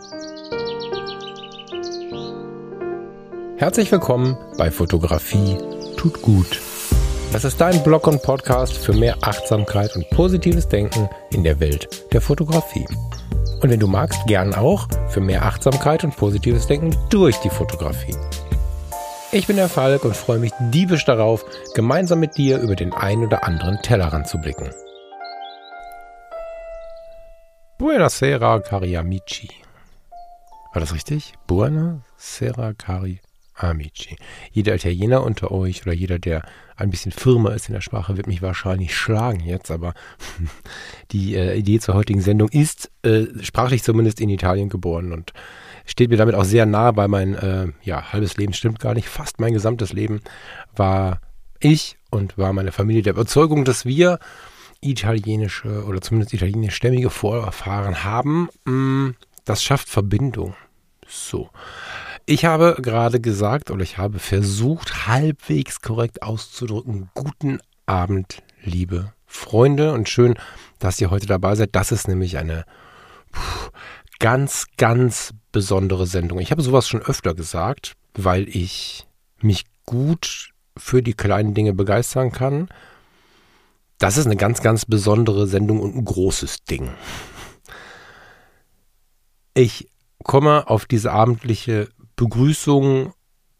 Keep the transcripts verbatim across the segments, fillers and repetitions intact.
Herzlich willkommen bei Fotografie tut gut. Das ist dein Blog und Podcast für mehr Achtsamkeit und positives Denken in der Welt der Fotografie. Und wenn du magst, gern auch für mehr Achtsamkeit und positives Denken durch die Fotografie. Ich bin der Falk und freue mich diebisch darauf, gemeinsam mit dir über den ein oder anderen Tellerrand zu blicken. Buonasera cari amici. War das richtig? Buonasera cari amici. Jeder Italiener unter euch oder jeder, der ein bisschen firmer ist in der Sprache, wird mich wahrscheinlich schlagen jetzt, aber die äh, Idee zur heutigen Sendung ist äh, sprachlich zumindest in Italien geboren und steht mir damit auch sehr nah, weil mein äh, ja, halbes Leben stimmt gar nicht, fast mein gesamtes Leben war ich und war meine Familie der Überzeugung, dass wir italienische oder zumindest italienischstämmige Vorfahren haben. Das schafft Verbindung. So. Ich habe gerade gesagt oder ich habe versucht, halbwegs korrekt auszudrücken, guten Abend, liebe Freunde, und schön, dass ihr heute dabei seid. Das ist nämlich eine puh, ganz, ganz besondere Sendung. Ich habe sowas schon öfter gesagt, weil ich mich gut für die kleinen Dinge begeistern kann. Das ist eine ganz, ganz besondere Sendung und ein großes Ding. Ich komme auf diese abendliche Begrüßung,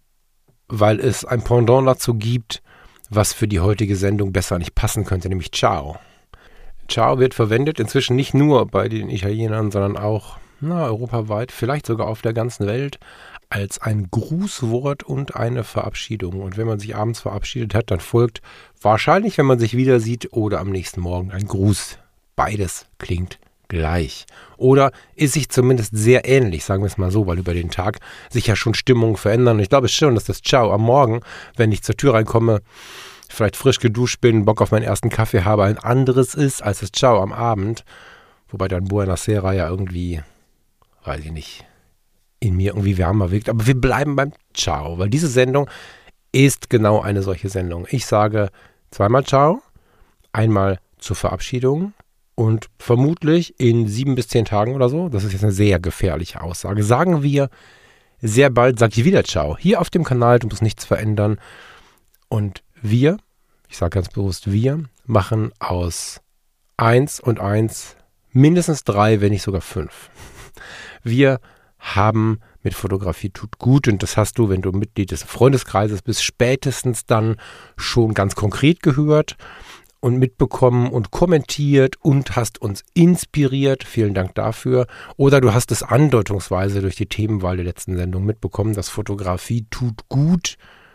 weil es ein Pendant dazu gibt, was für die heutige Sendung besser nicht passen könnte, nämlich Ciao. Ciao wird verwendet inzwischen nicht nur bei den Italienern, sondern auch na, europaweit, vielleicht sogar auf der ganzen Welt, als ein Grußwort und eine Verabschiedung. Und wenn man sich abends verabschiedet hat, dann folgt wahrscheinlich, wenn man sich wieder sieht oder am nächsten Morgen ein Gruß. Beides klingt gleich. Oder ist sich zumindest sehr ähnlich, sagen wir es mal so, weil über den Tag sich ja schon Stimmungen verändern. Und ich glaube schon, dass das Ciao am Morgen, wenn ich zur Tür reinkomme, vielleicht frisch geduscht bin, Bock auf meinen ersten Kaffee habe, ein anderes ist als das Ciao am Abend. Wobei dann Buonasera ja irgendwie, weiß ich nicht, in mir irgendwie wärmer wirkt. Aber wir bleiben beim Ciao, weil diese Sendung ist genau eine solche Sendung. Ich sage zweimal Ciao, einmal zur Verabschiedung und vermutlich in sieben bis zehn Tagen oder so, das ist jetzt eine sehr gefährliche Aussage, sagen wir, sehr bald sage ich wieder Ciao. Hier auf dem Kanal, du musst nichts verändern. Und wir, ich sage ganz bewusst wir, machen aus eins und eins mindestens drei, wenn nicht sogar fünf. Wir haben mit Fotografie tut gut, und das hast du, wenn du Mitglied des Freundeskreises bist, spätestens dann schon ganz konkret gehört und mitbekommen und kommentiert und hast uns inspiriert. Vielen Dank dafür. Oder du hast es andeutungsweise durch die Themenwahl der letzten Sendung mitbekommen, dass Fotografie tut gut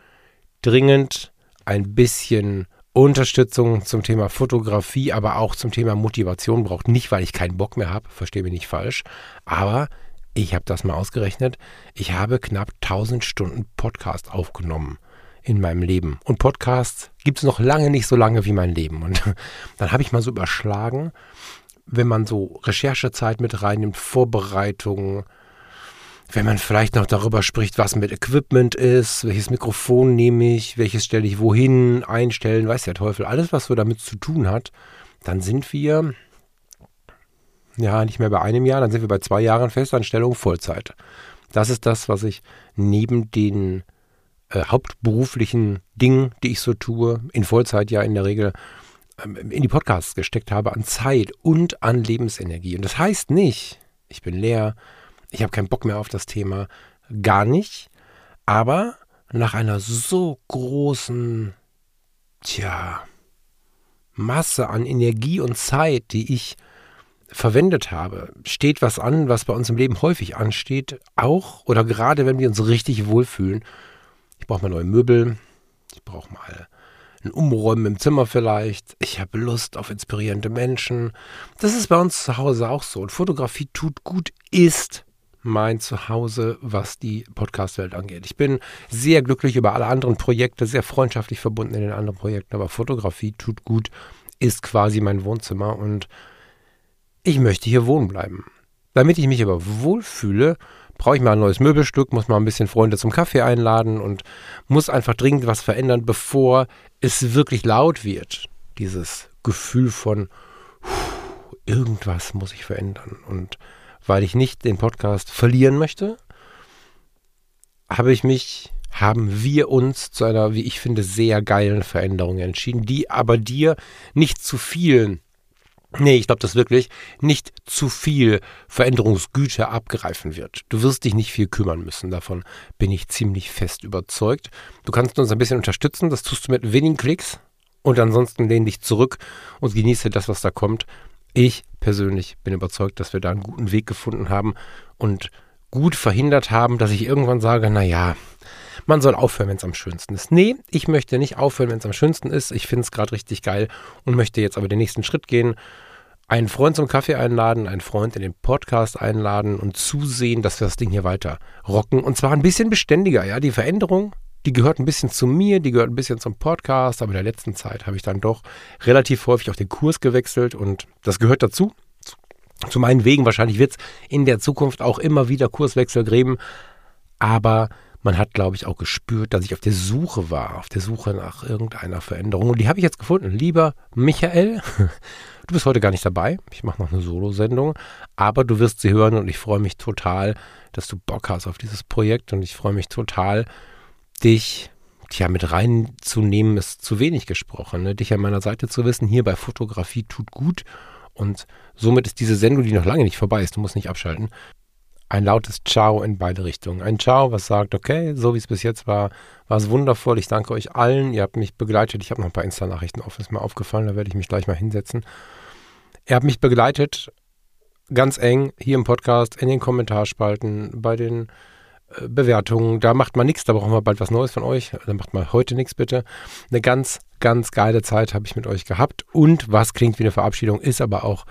dringend ein bisschen Unterstützung zum Thema Fotografie, aber auch zum Thema Motivation braucht. Nicht, weil ich keinen Bock mehr habe, verstehe mich nicht falsch, aber ich habe das mal ausgerechnet. Ich habe knapp tausend Stunden Podcast aufgenommen in meinem Leben. Und Podcasts gibt es noch lange nicht so lange wie mein Leben. Und dann habe ich mal so überschlagen, wenn man so Recherchezeit mit reinnimmt, Vorbereitungen, wenn man vielleicht noch darüber spricht, was mit Equipment ist, welches Mikrofon nehme ich, welches stelle ich wohin, einstellen, weiß der Teufel, alles, was so damit zu tun hat, dann sind wir ja nicht mehr bei einem Jahr, dann sind wir bei zwei Jahren Festanstellung Vollzeit. Das ist das, was ich neben den äh, hauptberuflichen Dingen, die ich so tue, in Vollzeit ja in der Regel, ähm, in die Podcasts gesteckt habe, an Zeit und an Lebensenergie. Und das heißt nicht, ich bin leer, ich habe keinen Bock mehr auf das Thema, gar nicht. Aber nach einer so großen, tja, Masse an Energie und Zeit, die ich verwendet habe, steht was an, was bei uns im Leben häufig ansteht, auch oder gerade wenn wir uns richtig wohlfühlen. Ich brauche mal neue Möbel, ich brauche mal ein Umräumen im Zimmer vielleicht, ich habe Lust auf inspirierende Menschen. Das ist bei uns zu Hause auch so. Und Fotografie tut gut ist mein Zuhause, was die Podcast-Welt angeht. Ich bin sehr glücklich über alle anderen Projekte, sehr freundschaftlich verbunden in den anderen Projekten, aber Fotografie tut gut, ist quasi mein Wohnzimmer und ich möchte hier wohnen bleiben. Damit ich mich aber wohlfühle, brauche ich mal ein neues Möbelstück, muss mal ein bisschen Freunde zum Kaffee einladen und muss einfach dringend was verändern, bevor es wirklich laut wird. Dieses Gefühl von, irgendwas muss ich verändern und weil ich nicht den Podcast verlieren möchte, habe ich mich, haben wir uns zu einer, wie ich finde, sehr geilen Veränderung entschieden, die aber dir nicht zu viel, nee, ich glaube das wirklich, nicht zu viel Veränderungsgüter abgreifen wird. Du wirst dich nicht viel kümmern müssen, davon bin ich ziemlich fest überzeugt. Du kannst uns ein bisschen unterstützen, das tust du mit wenigen Klicks und ansonsten lehn dich zurück und genieße das, was da kommt. Ich persönlich bin überzeugt, dass wir da einen guten Weg gefunden haben und gut verhindert haben, dass ich irgendwann sage, naja, man soll aufhören, wenn es am schönsten ist. Nee, ich möchte nicht aufhören, wenn es am schönsten ist. Ich finde es gerade richtig geil und möchte jetzt aber den nächsten Schritt gehen. Einen Freund zum Kaffee einladen, einen Freund in den Podcast einladen und zusehen, dass wir das Ding hier weiter rocken. Und zwar ein bisschen beständiger, ja. Die Veränderung, die gehört ein bisschen zu mir, die gehört ein bisschen zum Podcast, aber in der letzten Zeit habe ich dann doch relativ häufig auch den Kurs gewechselt und das gehört dazu. Zu meinen Wegen, wahrscheinlich wird es in der Zukunft auch immer wieder Kurswechsel geben, aber man hat, glaube ich, auch gespürt, dass ich auf der Suche war, auf der Suche nach irgendeiner Veränderung. Und die habe ich jetzt gefunden. Lieber Michael, du bist heute gar nicht dabei. Ich mache noch eine Solo-Sendung, aber du wirst sie hören und ich freue mich total, dass du Bock hast auf dieses Projekt und ich freue mich total, dich tja, mit reinzunehmen, ist zu wenig gesprochen. Ne? Dich an meiner Seite zu wissen, hier bei Fotografie tut gut und somit ist diese Sendung, die noch lange nicht vorbei ist, du musst nicht abschalten, ein lautes Ciao in beide Richtungen. Ein Ciao, was sagt, okay, so wie es bis jetzt war, war es wundervoll. Ich danke euch allen. Ihr habt mich begleitet. Ich habe noch ein paar Insta-Nachrichten offen, ist mir aufgefallen. Da werde ich mich gleich mal hinsetzen. Ihr habt mich begleitet, ganz eng, hier im Podcast, in den Kommentarspalten, bei den äh, Bewertungen. Da macht man nichts, da brauchen wir bald was Neues von euch. Da macht mal heute nichts, bitte. Eine ganz, ganz geile Zeit habe ich mit euch gehabt. Und was klingt wie eine Verabschiedung, ist aber auch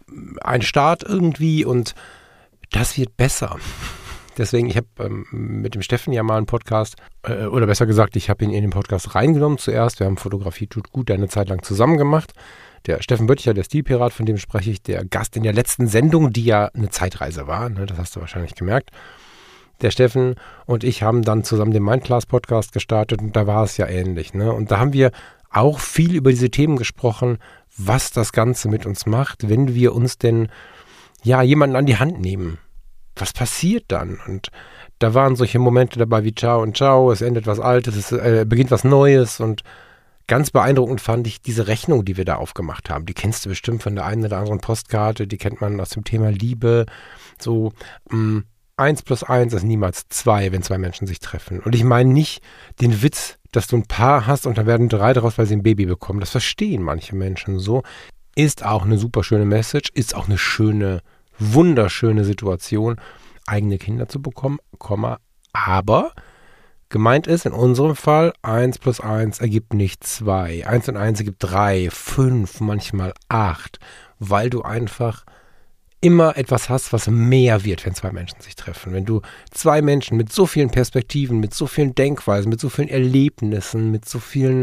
ein Start irgendwie und das wird besser. Deswegen, ich habe ähm, mit dem Steffen ja mal einen Podcast, äh, oder besser gesagt, ich habe ihn in den Podcast reingenommen zuerst. Wir haben Fotografie tut gut eine Zeit lang zusammen gemacht. Der Steffen Böttcher, der Stilpirat, von dem spreche ich, der Gast in der letzten Sendung, die ja eine Zeitreise war, ne, das hast du wahrscheinlich gemerkt. Der Steffen und ich haben dann zusammen den Mindclass-Podcast gestartet und da war es ja ähnlich. Ne? Und da haben wir auch viel über diese Themen gesprochen, was das Ganze mit uns macht, wenn wir uns denn ja, jemanden an die Hand nehmen. Was passiert dann? Und da waren solche Momente dabei wie Ciao und Ciao, es endet was Altes, es äh, beginnt was Neues und ganz beeindruckend fand ich diese Rechnung, die wir da aufgemacht haben. Die kennst du bestimmt von der einen oder anderen Postkarte, die kennt man aus dem Thema Liebe. So, mh, eins plus eins ist niemals zwei, wenn zwei Menschen sich treffen. Und ich meine nicht den Witz, dass du ein Paar hast und da werden drei daraus, weil sie ein Baby bekommen. Das verstehen manche Menschen so. Ist auch eine super schöne Message, ist auch eine schöne, wunderschöne Situation, eigene Kinder zu bekommen, Komma, aber gemeint ist in unserem Fall, eins plus eins ergibt nicht zwei, eins und eins ergibt drei, fünf, manchmal acht, weil du einfach immer etwas hast, was mehr wird, wenn zwei Menschen sich treffen. Wenn du zwei Menschen mit so vielen Perspektiven, mit so vielen Denkweisen, mit so vielen Erlebnissen, mit so vielen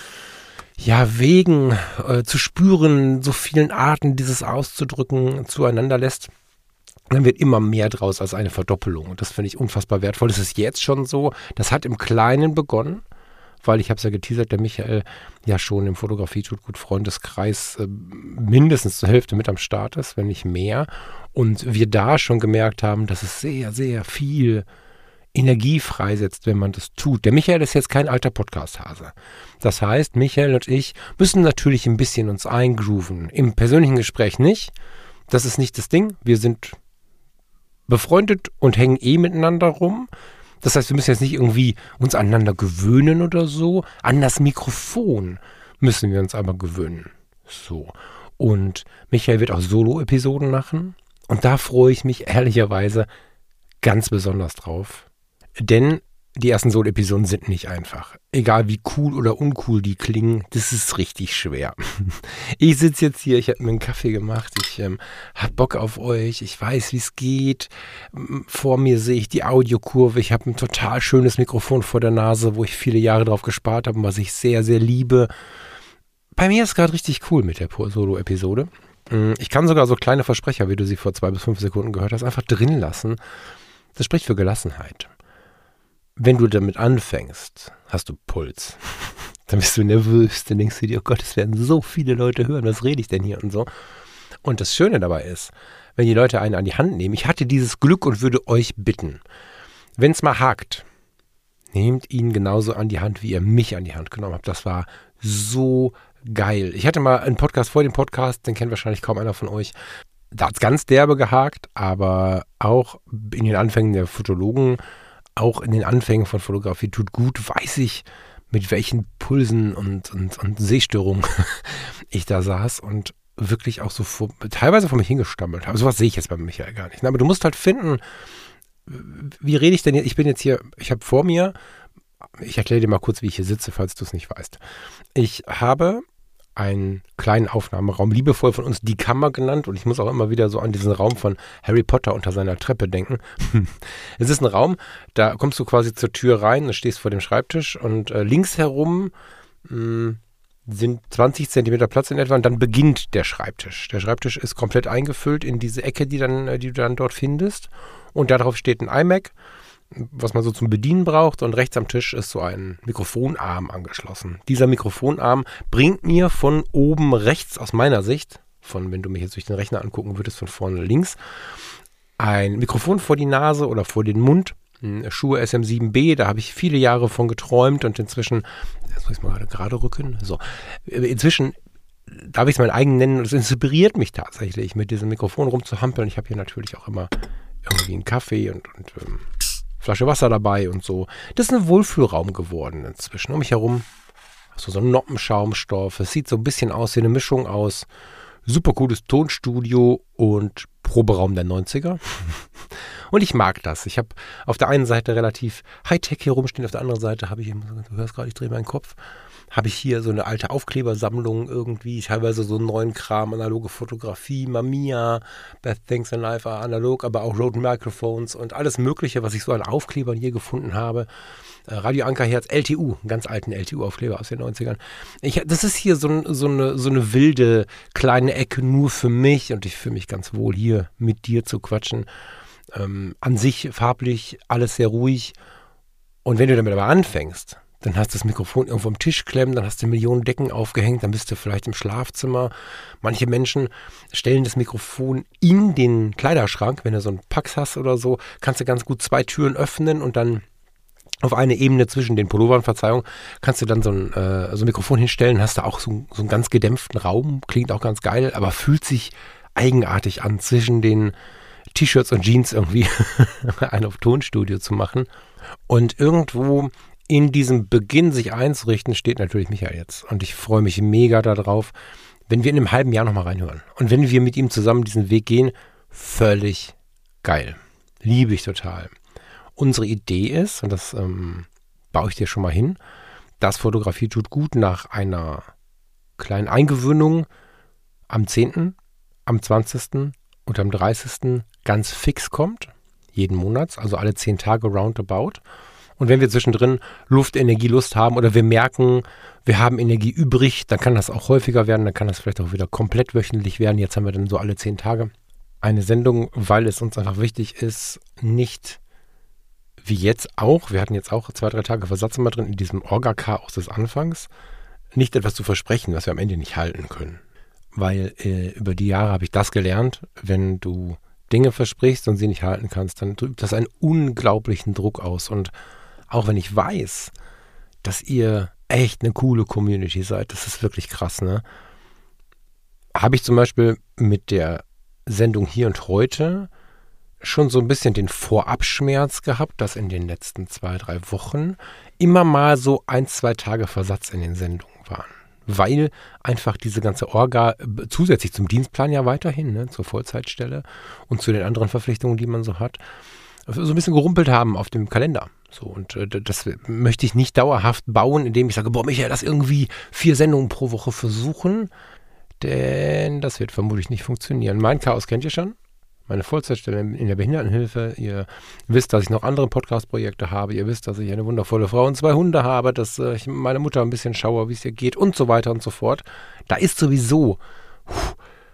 ja, Wegen äh, zu spüren, so vielen Arten dieses auszudrücken, zueinander lässt, dann wird immer mehr draus als eine Verdoppelung. Und das finde ich unfassbar wertvoll. Das ist jetzt schon so. Das hat im Kleinen begonnen, weil ich habe es ja geteasert, der Michael ja schon im Fotografie tut gut Freundeskreis äh, mindestens zur Hälfte mit am Start ist, wenn nicht mehr. Und wir da schon gemerkt haben, dass es sehr, sehr viel Energie freisetzt, wenn man das tut. Der Michael ist jetzt kein alter Podcast-Hase. Das heißt, Michael und ich müssen natürlich ein bisschen uns eingrooven. Im persönlichen Gespräch nicht. Das ist nicht das Ding. Wir sind befreundet und hängen eh miteinander rum. Das heißt, wir müssen jetzt nicht irgendwie uns aneinander gewöhnen oder so. An das Mikrofon müssen wir uns aber gewöhnen. So. Und Michael wird auch Solo-Episoden machen. Und da freue ich mich ehrlicherweise ganz besonders drauf. Denn die ersten Solo-Episoden sind nicht einfach. Egal wie cool oder uncool die klingen, das ist richtig schwer. Ich sitze jetzt hier, ich habe mir einen Kaffee gemacht, ich ähm, habe Bock auf euch, ich weiß, wie es geht. Vor mir sehe ich die Audiokurve, ich habe ein total schönes Mikrofon vor der Nase, wo ich viele Jahre drauf gespart habe und was ich sehr, sehr liebe. Bei mir ist gerade richtig cool mit der Solo-Episode. Ich kann sogar so kleine Versprecher, wie du sie vor zwei bis fünf Sekunden gehört hast, einfach drin lassen. Das spricht für Gelassenheit. Wenn du damit anfängst, hast du Puls. Dann bist du nervös, dann denkst du dir, oh Gott, es werden so viele Leute hören, was rede ich denn hier und so. Und das Schöne dabei ist, wenn die Leute einen an die Hand nehmen, ich hatte dieses Glück und würde euch bitten, wenn es mal hakt, nehmt ihn genauso an die Hand, wie ihr mich an die Hand genommen habt. Das war so geil. Ich hatte mal einen Podcast vor dem Podcast, den kennt wahrscheinlich kaum einer von euch. Da hat es ganz derbe gehakt, aber auch in den Anfängen der Fotologen, auch in den Anfängen von Fotografie tut gut, weiß ich, mit welchen Pulsen und, und, und Sehstörungen ich da saß und wirklich auch so vor, teilweise vor mich hingestammelt habe. Sowas sehe ich jetzt bei Michael gar nicht. Aber du musst halt finden, wie rede ich denn jetzt? Ich bin jetzt hier, ich habe vor mir, ich erkläre dir mal kurz, wie ich hier sitze, falls du es nicht weißt. Ich habe einen kleinen Aufnahmeraum, liebevoll von uns die Kammer genannt, und ich muss auch immer wieder so an diesen Raum von Harry Potter unter seiner Treppe denken. Es ist ein Raum, da kommst du quasi zur Tür rein und stehst vor dem Schreibtisch und äh, links herum mh, sind zwanzig Zentimeter Platz in etwa und dann beginnt der Schreibtisch. Der Schreibtisch ist komplett eingefüllt in diese Ecke, die, dann, die du dann dort findest, und darauf steht ein iMac, was man so zum Bedienen braucht, und rechts am Tisch ist so ein Mikrofonarm angeschlossen. Dieser Mikrofonarm bringt mir von oben rechts aus meiner Sicht, von wenn du mich jetzt durch den Rechner angucken würdest, von vorne links, ein Mikrofon vor die Nase oder vor den Mund, Shure S M sieben B, da habe ich viele Jahre von geträumt und inzwischen, jetzt muss ich mal gerade gerade rücken, so, inzwischen darf ich es mein eigen nennen, und es inspiriert mich tatsächlich, mit diesem Mikrofon rumzuhampeln. Ich habe hier natürlich auch immer irgendwie einen Kaffee und, und ähm, Flasche Wasser dabei und so. Das ist ein Wohlfühlraum geworden inzwischen. Um mich herum hast du so einen Noppenschaumstoff. Es sieht so ein bisschen aus wie eine Mischung aus super cooles Tonstudio und Proberaum der neunziger. Und ich mag das. Ich habe auf der einen Seite relativ Hightech hier rumstehen, auf der anderen Seite habe ich, du hörst gerade, ich drehe meinen Kopf, habe ich hier so eine alte Aufklebersammlung irgendwie, teilweise so einen neuen Kram, analoge Fotografie, Mamiya, Best Things in Life are analog, aber auch Rode Microphones und alles Mögliche, was ich so an Aufklebern hier gefunden habe. Äh, Radio Ankerherz, L T U, einen ganz alten L T U-Aufkleber aus den neunzigern. Ich, das ist hier so, so, eine, so eine wilde kleine Ecke nur für mich, und ich fühle mich ganz wohl, hier mit dir zu quatschen. Ähm, an sich farblich alles sehr ruhig, und wenn du damit aber anfängst, dann hast du das Mikrofon irgendwo am Tisch klemmen, dann hast du Millionen Decken aufgehängt, dann bist du vielleicht im Schlafzimmer. Manche Menschen stellen das Mikrofon in den Kleiderschrank, wenn du so einen Pax hast oder so, kannst du ganz gut zwei Türen öffnen und dann auf eine Ebene zwischen den Pullovern, Verzeihung, kannst du dann so ein, äh, so ein Mikrofon hinstellen, hast du auch so, so einen ganz gedämpften Raum, klingt auch ganz geil, aber fühlt sich eigenartig an, zwischen den T-Shirts und Jeans irgendwie ein auf Tonstudio zu machen. Und irgendwo in diesem Beginn sich einzurichten, steht natürlich Michael jetzt. Und ich freue mich mega darauf, wenn wir in einem halben Jahr nochmal reinhören. Und wenn wir mit ihm zusammen diesen Weg gehen, völlig geil. Liebe ich total. Unsere Idee ist, und das ähm, baue ich dir schon mal hin, dass Fotografie tut gut nach einer kleinen Eingewöhnung am zehnten, am zwanzigsten und am dreißigsten ganz fix kommt. Jeden Monat, also alle zehn Tage roundabout. Und wenn wir zwischendrin Luft, Energie, Lust haben oder wir merken, wir haben Energie übrig, dann kann das auch häufiger werden, dann kann das vielleicht auch wieder komplett wöchentlich werden. Jetzt haben wir dann so alle zehn Tage eine Sendung, weil es uns einfach wichtig ist, nicht wie jetzt auch, wir hatten jetzt auch zwei, drei Tage Versatz immer drin in diesem Orga-Chaos des Anfangs, nicht etwas zu versprechen, was wir am Ende nicht halten können. Weil äh, über die Jahre habe ich das gelernt, wenn du Dinge versprichst und sie nicht halten kannst, dann drückt das einen unglaublichen Druck aus. Und auch wenn ich weiß, dass ihr echt eine coole Community seid, das ist wirklich krass, ne? Habe ich zum Beispiel mit der Sendung Hier und Heute schon so ein bisschen den Vorabschmerz gehabt, dass in den letzten zwei, drei Wochen immer mal so ein, zwei Tage Versatz in den Sendungen waren. Weil einfach diese ganze Orga zusätzlich zum Dienstplan ja weiterhin, ne, zur Vollzeitstelle und zu den anderen Verpflichtungen, die man so hat, so ein bisschen gerumpelt haben auf dem Kalender. So, und äh, das möchte ich nicht dauerhaft bauen, indem ich sage, boah, Michael, lass irgendwie vier Sendungen pro Woche versuchen, denn das wird vermutlich nicht funktionieren. Mein Chaos kennt ihr schon. Meine Vollzeitstelle in der Behindertenhilfe. Ihr wisst, dass ich noch andere Podcast-Projekte habe. Ihr wisst, dass ich eine wundervolle Frau und zwei Hunde habe, dass äh, ich meine Mutter ein bisschen schaue, wie es ihr geht und so weiter und so fort. Da ist sowieso puh,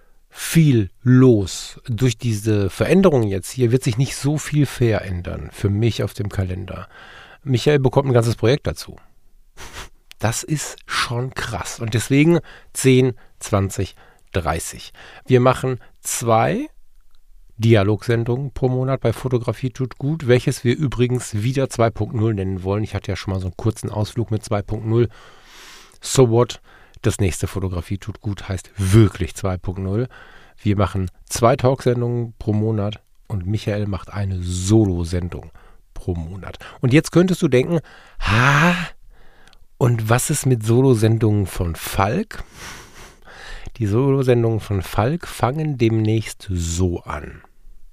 viel los. Durch diese Veränderungen jetzt hier wird sich nicht so viel verändern für mich auf dem Kalender. Michael bekommt ein ganzes Projekt dazu. Das ist schon krass. Und deswegen zehn, zwanzig, dreißig. Wir machen zwei Dialogsendungen pro Monat bei Fotografie tut gut, welches wir übrigens wieder zwei Punkt null nennen wollen. Ich hatte ja schon mal so einen kurzen Ausflug mit zwei Punkt null. So what? Das nächste Fotografie tut gut heißt wirklich zwei Punkt null. Wir machen zwei Talksendungen pro Monat und Michael macht eine Solo-Sendung pro Monat. Und jetzt könntest du denken, ha, und was ist mit Solo-Sendungen von Falk? Die Solo-Sendungen von Falk fangen demnächst so an.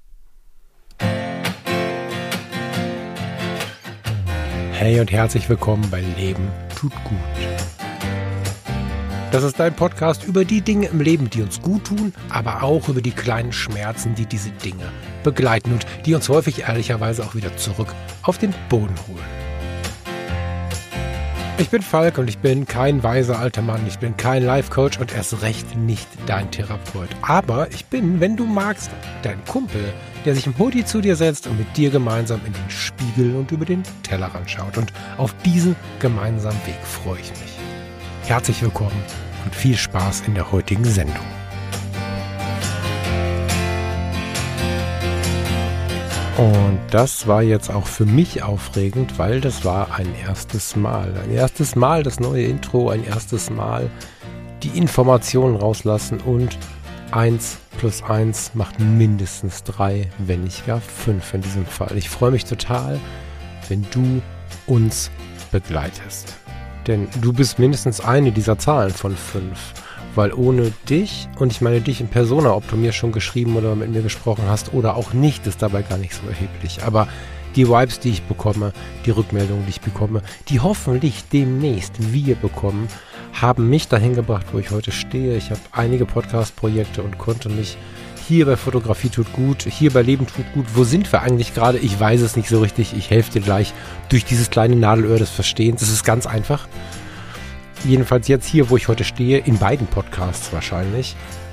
Hey und herzlich willkommen bei Leben tut gut. Das ist ein Podcast über die Dinge im Leben, die uns gut tun, aber auch über die kleinen Schmerzen, die diese Dinge begleiten und die uns häufig ehrlicherweise auch wieder zurück auf den Boden holen. Ich bin Falk und ich bin kein weiser alter Mann, ich bin kein Life-Coach und erst recht nicht dein Therapeut. Aber ich bin, wenn du magst, dein Kumpel, der sich im Hoodie zu dir setzt und mit dir gemeinsam in den Spiegel und über den Tellerrand schaut. Und auf diesen gemeinsamen Weg freue ich mich. Herzlich willkommen und viel Spaß in der heutigen Sendung. Und das war jetzt auch für mich aufregend, weil das war ein erstes Mal. Ein erstes Mal das neue Intro, ein erstes Mal die Informationen rauslassen und eins plus eins macht mindestens drei, wenn nicht gar fünf in diesem Fall. Ich freue mich total, wenn du uns begleitest. Denn du bist mindestens eine dieser Zahlen von fünf. Weil ohne dich, und ich meine dich in Persona, ob du mir schon geschrieben oder mit mir gesprochen hast oder auch nicht, ist dabei gar nicht so erheblich. Aber die Vibes, die ich bekomme, die Rückmeldungen, die ich bekomme, die hoffentlich demnächst wir bekommen, haben mich dahin gebracht, wo ich heute stehe. Ich habe einige Podcast-Projekte und konnte mich hier bei Fotografie tut gut, hier bei Leben tut gut. Wo sind wir eigentlich gerade? Ich weiß es nicht so richtig. Ich helfe dir gleich durch dieses kleine Nadelöhr des Verstehens. Es ist ganz einfach. Jedenfalls jetzt hier, wo ich heute stehe, in beiden Podcasts wahrscheinlich,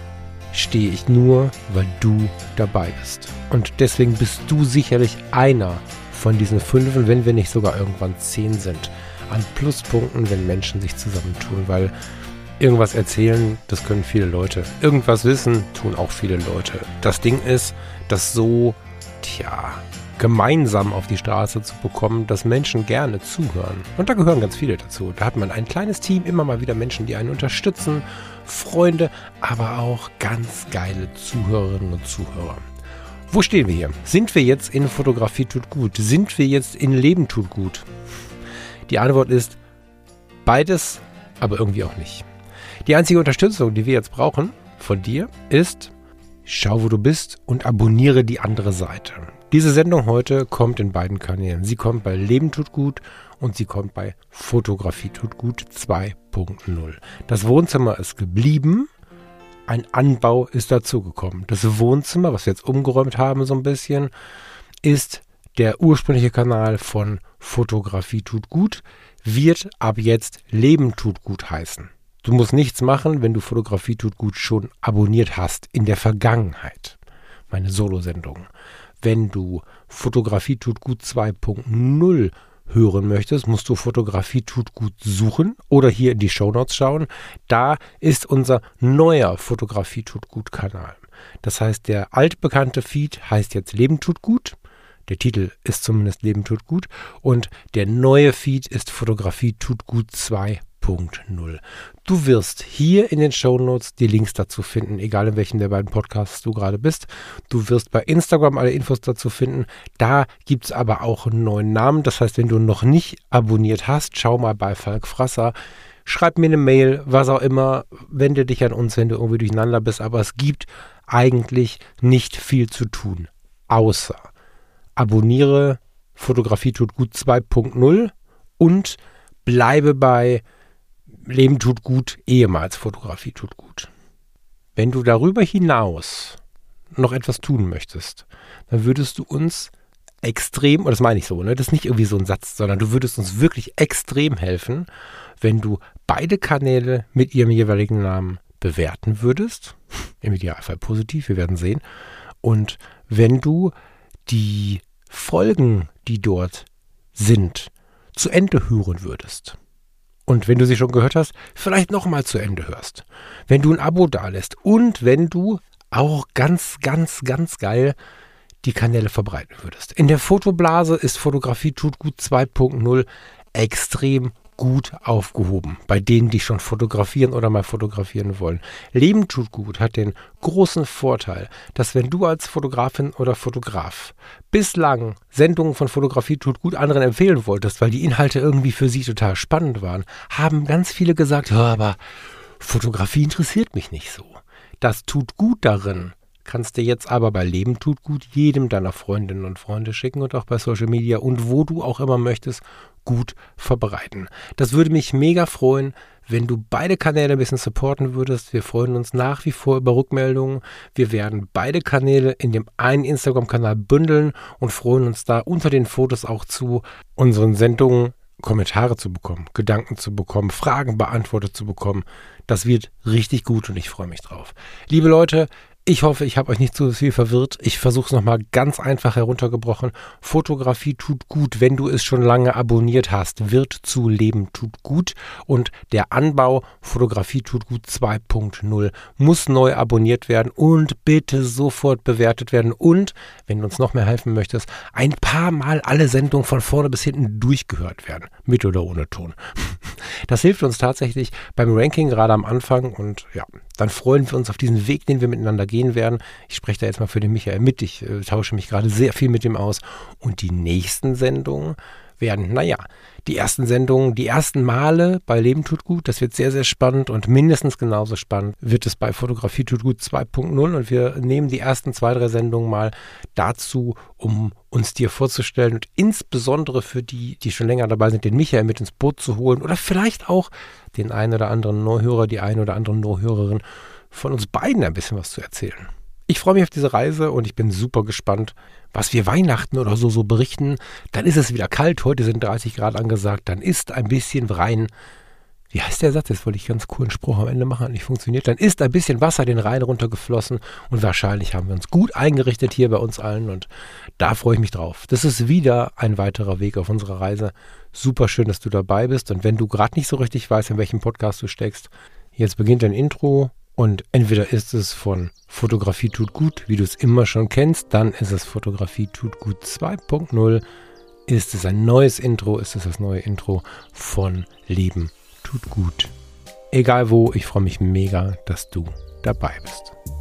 stehe ich nur, weil du dabei bist. Und deswegen bist du sicherlich einer von diesen fünf, wenn wir nicht sogar irgendwann zehn sind, an Pluspunkten, wenn Menschen sich zusammentun. Weil irgendwas erzählen, das können viele Leute. Irgendwas wissen, tun auch viele Leute. Das Ding ist, das so, tja, gemeinsam auf die Straße zu bekommen, dass Menschen gerne zuhören. Und da gehören ganz viele dazu. Da hat man ein kleines Team, immer mal wieder Menschen, die einen unterstützen, Freunde, aber auch ganz geile Zuhörerinnen und Zuhörer. Wo stehen wir hier? Sind wir jetzt in Fotografie tut gut? Sind wir jetzt in Leben tut gut? Die Antwort ist beides, aber irgendwie auch nicht. Die einzige Unterstützung, die wir jetzt brauchen von dir, ist: schau, wo du bist und abonniere die andere Seite. Diese Sendung heute kommt in beiden Kanälen. Sie kommt bei Leben tut gut und sie kommt bei Fotografie tut gut zwei Punkt null. Das Wohnzimmer ist geblieben, ein Anbau ist dazugekommen. Das Wohnzimmer, was wir jetzt umgeräumt haben so ein bisschen, ist der ursprüngliche Kanal von Fotografie tut gut, wird ab jetzt Leben tut gut heißen. Du musst nichts machen, wenn du Fotografie tut gut schon abonniert hast in der Vergangenheit. Meine Solo-Sendung. Wenn du Fotografie tut gut zwei Punkt null hören möchtest, musst du Fotografie tut gut suchen oder hier in die Shownotes schauen. Da ist unser neuer Fotografie tut gut Kanal. Das heißt, der altbekannte Feed heißt jetzt Leben tut gut. Der Titel ist zumindest Leben tut gut. Und der neue Feed ist Fotografie tut gut zwei Punkt null. Du wirst hier in den Shownotes die Links dazu finden, egal in welchem der beiden Podcasts du gerade bist. Du wirst bei Instagram alle Infos dazu finden. Da gibt es aber auch einen neuen Namen. Das heißt, wenn du noch nicht abonniert hast, schau mal bei Falk Frasser. Schreib mir eine Mail, was auch immer. Wende dich an uns, wenn du irgendwie durcheinander bist. Aber es gibt eigentlich nicht viel zu tun. Außer abonniere Fotografie tut gut zwei Punkt null und bleibe bei Leben tut gut, ehemals Fotografie tut gut. Wenn du darüber hinaus noch etwas tun möchtest, dann würdest du uns extrem, und das meine ich so, ne, das ist nicht irgendwie so ein Satz, sondern du würdest uns wirklich extrem helfen, wenn du beide Kanäle mit ihrem jeweiligen Namen bewerten würdest. Im Idealfall positiv, wir werden sehen. Und wenn du die Folgen, die dort sind, zu Ende hören würdest. Und wenn du sie schon gehört hast, vielleicht nochmal zu Ende hörst. Wenn du ein Abo dalässt und wenn du auch ganz, ganz, ganz geil die Kanäle verbreiten würdest. In der Fotoblase ist Fotografie tut gut zwei Punkt null extrem gut aufgehoben. Bei denen, die schon fotografieren oder mal fotografieren wollen. Leben tut gut hat den großen Vorteil, dass wenn du als Fotografin oder Fotograf bislang Sendungen von Fotografie tut gut anderen empfehlen wolltest, weil die Inhalte irgendwie für sie total spannend waren, haben ganz viele gesagt, ja, aber Fotografie interessiert mich nicht so. Das tut gut darin. Kannst du jetzt aber bei Leben tut gut jedem deiner Freundinnen und Freunde schicken und auch bei Social Media und wo du auch immer möchtest, gut verbreiten. Das würde mich mega freuen, wenn du beide Kanäle ein bisschen supporten würdest. Wir freuen uns nach wie vor über Rückmeldungen. Wir werden beide Kanäle in dem einen Instagram-Kanal bündeln und freuen uns da unter den Fotos auch zu unseren Sendungen Kommentare zu bekommen, Gedanken zu bekommen, Fragen beantwortet zu bekommen. Das wird richtig gut und ich freue mich drauf. Liebe Leute, ich hoffe, ich habe euch nicht zu viel verwirrt. Ich versuche es nochmal ganz einfach heruntergebrochen. Fotografie tut gut, wenn du es schon lange abonniert hast. Wird zu Leben tut gut. Und der Anbau Fotografie tut gut zwei Punkt null muss neu abonniert werden und bitte sofort bewertet werden. Und, wenn du uns noch mehr helfen möchtest, ein paar Mal alle Sendungen von vorne bis hinten durchgehört werden. Mit oder ohne Ton. Das hilft uns tatsächlich beim Ranking gerade am Anfang und ja, dann freuen wir uns auf diesen Weg, den wir miteinander gehen werden. Ich spreche da jetzt mal für den Michael mit. Ich äh, tausche mich gerade sehr viel mit ihm aus. Und die nächsten Sendungen werden, naja, die ersten Sendungen, die ersten Male bei Leben tut gut. Das wird sehr, sehr spannend und mindestens genauso spannend wird es bei Fotografie tut gut zwei Punkt null. Und wir nehmen die ersten zwei, drei Sendungen mal dazu, um uns dir vorzustellen und insbesondere für die, die schon länger dabei sind, den Michael mit ins Boot zu holen oder vielleicht auch den einen oder anderen Neuhörer, die eine oder andere Neuhörerin von uns beiden ein bisschen was zu erzählen. Ich freue mich auf diese Reise und ich bin super gespannt, was wir Weihnachten oder so so berichten. Dann ist es wieder kalt, heute sind dreißig Grad angesagt, dann ist ein bisschen rein, wie heißt der Satz, jetzt wollte ich ganz coolen Spruch am Ende machen, hat nicht funktioniert, dann ist ein bisschen Wasser den Rhein runtergeflossen und wahrscheinlich haben wir uns gut eingerichtet hier bei uns allen und da freue ich mich drauf. Das ist wieder ein weiterer Weg auf unserer Reise. Super schön, dass du dabei bist und wenn du gerade nicht so richtig weißt, in welchem Podcast du steckst, jetzt beginnt ein Intro. Und entweder ist es von Fotografie tut gut, wie du es immer schon kennst, dann ist es Fotografie tut gut zwei Punkt null. Ist es ein neues Intro, ist es das neue Intro von Leben tut gut. Egal wo, ich freue mich mega, dass du dabei bist.